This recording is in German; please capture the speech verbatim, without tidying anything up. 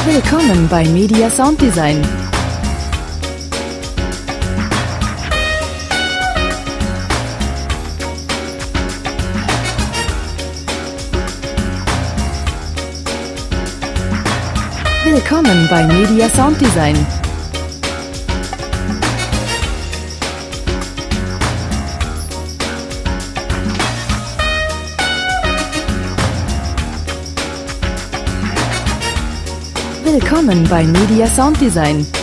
Willkommen bei Media Sound Design. Willkommen bei Media Sound Design. Willkommen bei Media Sound Design.